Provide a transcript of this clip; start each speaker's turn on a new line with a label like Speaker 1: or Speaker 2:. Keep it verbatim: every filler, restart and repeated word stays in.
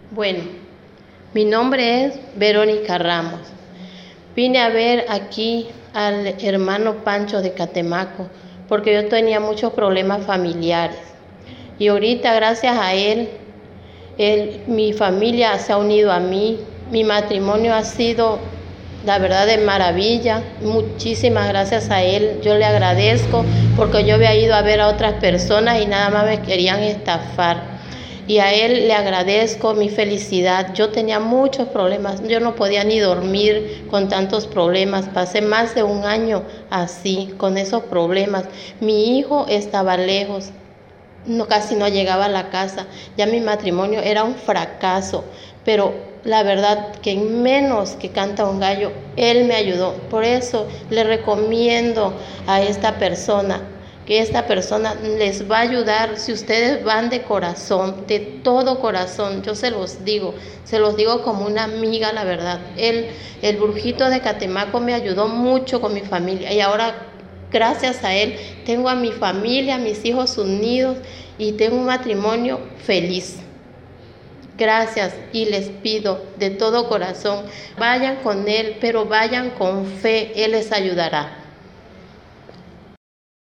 Speaker 1: Bueno, mi nombre es Verónica Ramos. Vine a ver aquí al hermano Pancho de Catemaco porque yo tenía muchos problemas familiares. Y ahorita, gracias a él, él, mi familia se ha unido a mí. Mi matrimonio ha sido, la verdad, de maravilla. Muchísimas gracias a él. Yo le agradezco porque yo había ido a ver a otras personas y nada más me querían estafar. Y a él le agradezco mi felicidad. Yo tenía muchos problemas, yo no podía ni dormir con tantos problemas. Pasé más de un año así, con esos problemas. Mi hijo estaba lejos, no, casi no llegaba a la casa. Ya mi matrimonio era un fracaso, pero la verdad que en menos que canta un gallo, él me ayudó. Por eso le recomiendo a esta persona que esta persona les va a ayudar si ustedes van de corazón, de todo corazón. Yo se los digo, se los digo como una amiga, la verdad. Él, el brujito de Catemaco me ayudó mucho con mi familia y ahora, gracias a él, tengo a mi familia, a mis hijos unidos y tengo un matrimonio feliz. Gracias, y les pido de todo corazón, vayan con él, pero vayan con fe, él les ayudará.